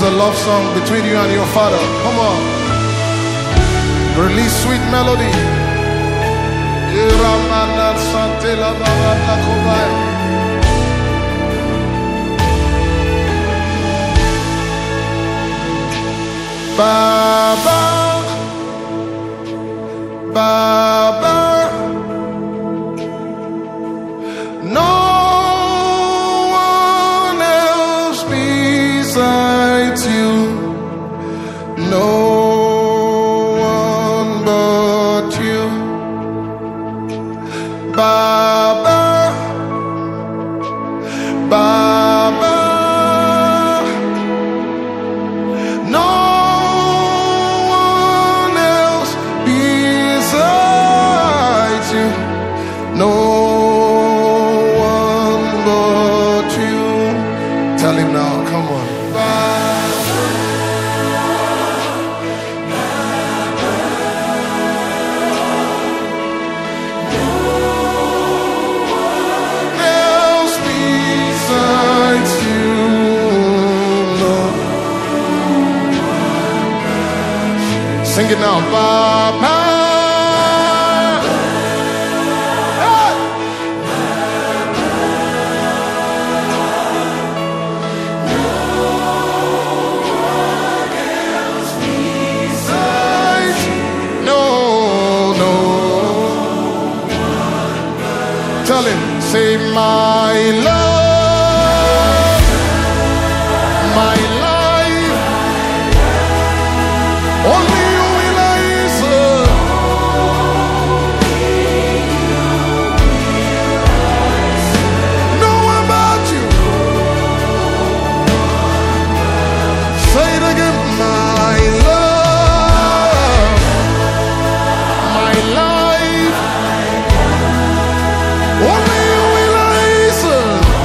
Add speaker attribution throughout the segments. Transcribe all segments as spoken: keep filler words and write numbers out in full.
Speaker 1: a love song between you and your father. Come on. Release sweet melody. Baba, Baba, no one else besides you, no one but you. Baba, Baba, no one else besides you, no one but you. Tell him now, come on. Sing it now, Papa. Hey. No one else besides you. No, no. Tell him, say my love, my life, only. Only you will listen.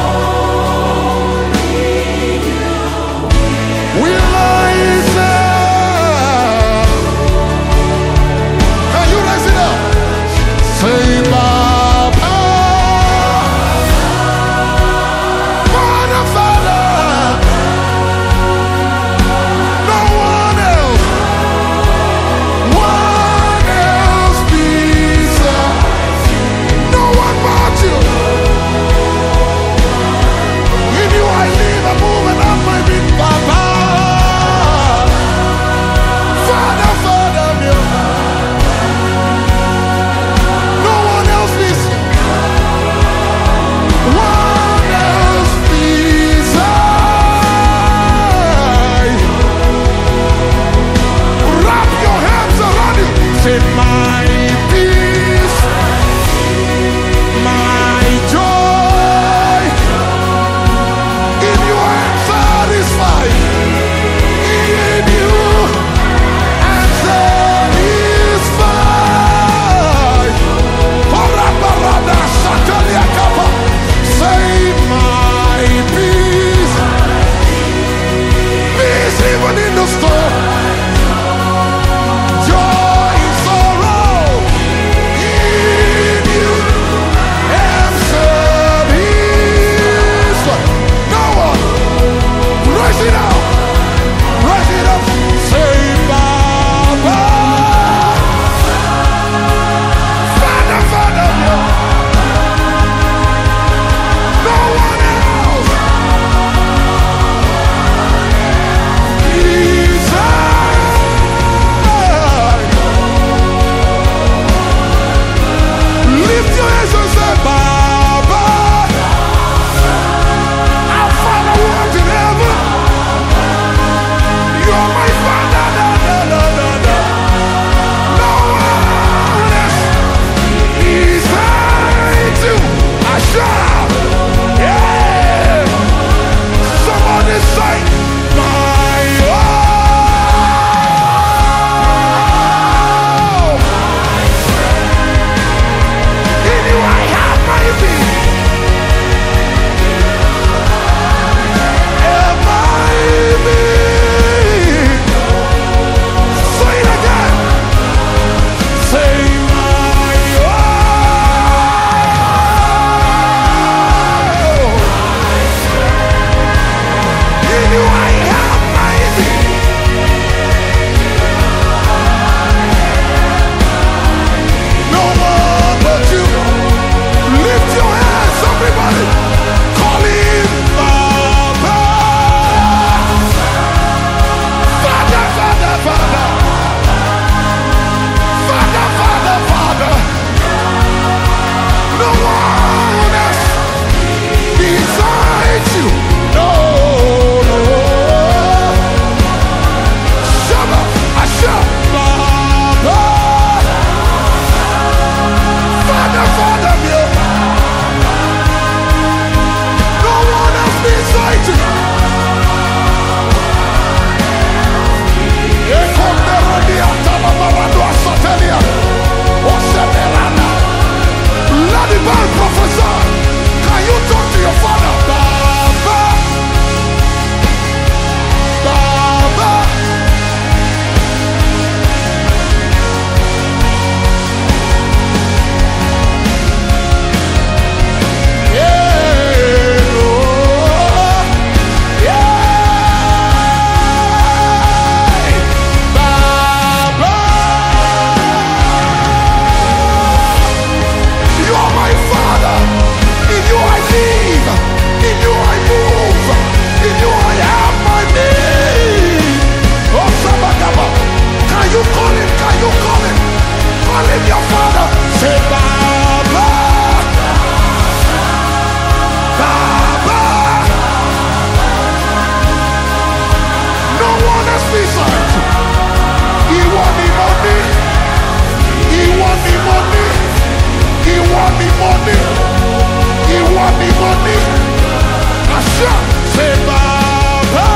Speaker 1: money. He want the money. Asha, say Baba.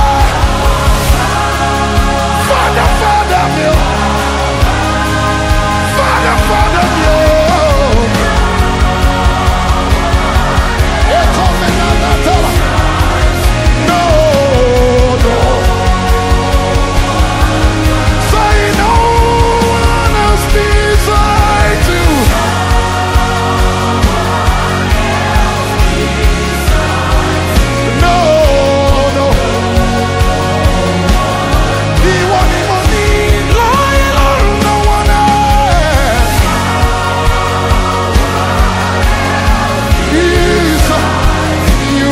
Speaker 1: Father, Father, me. Father, Father, me. No, no. Say no one else beside you. No, no. He want the money, lying on no one else. He's you.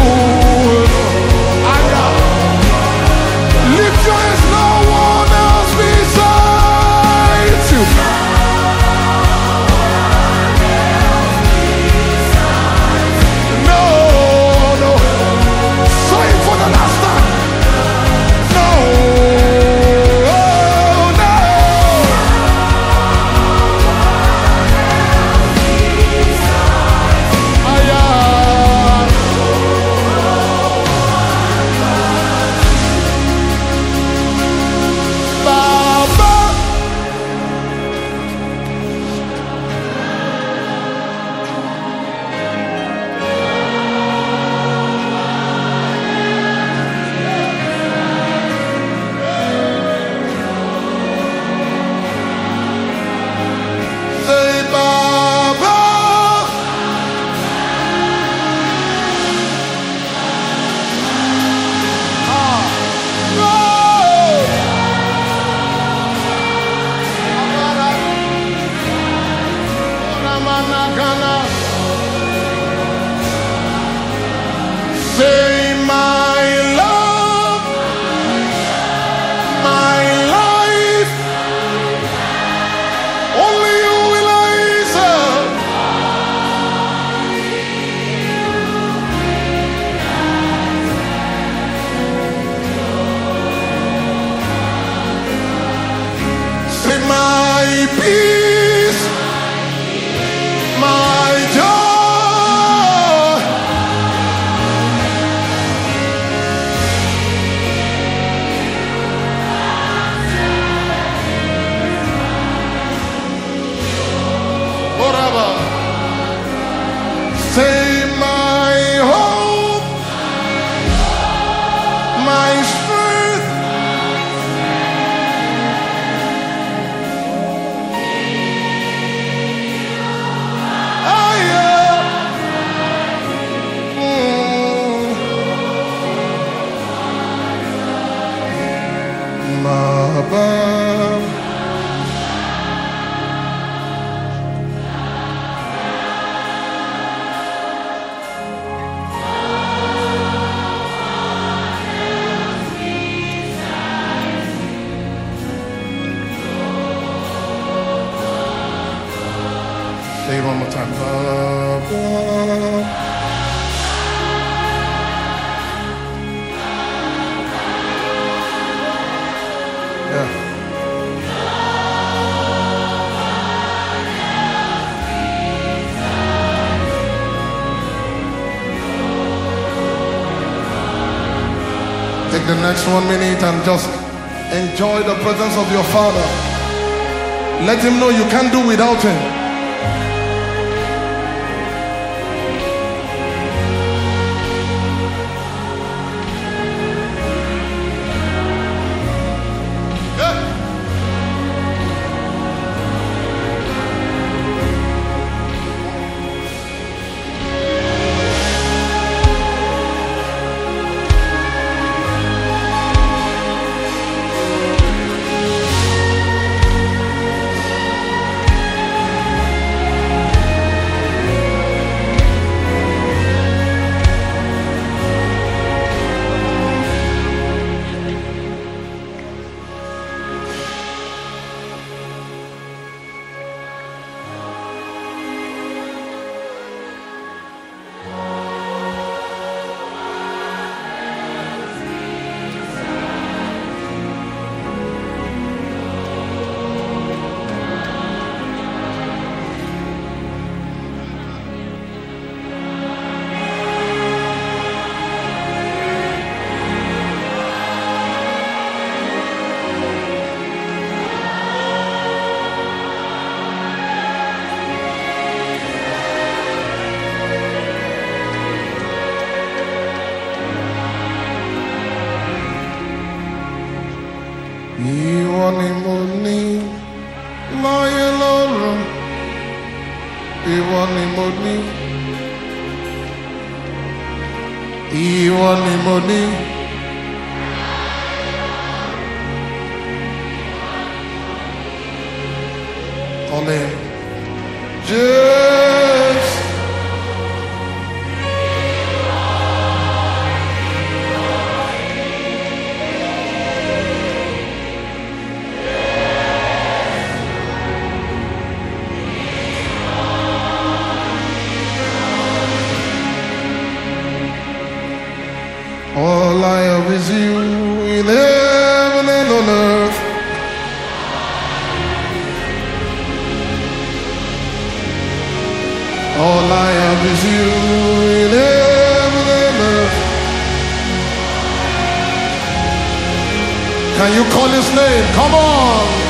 Speaker 1: Lift your hands, no one else besides you. No, no. Say it for the last time. No, no. Aya. Baba. Say Baba. Ah. No. Say my love, my life, only you will I serve. Say my peace, my joy. Whatever. Say my hope, my strength. I am. Mm. Baba. Say it one more time. Baba. Yeah. Take the next one minute and just enjoy the presence of your Father. Let him know you can't do without him. ni mo ní láyé lọ́run. Ìwọ ni mo ní. Ìwọ ni mo ní. Call him Jesus. All I have is you in heaven and on earth. All I have is you in heaven and earth. Can you call his name? Come on.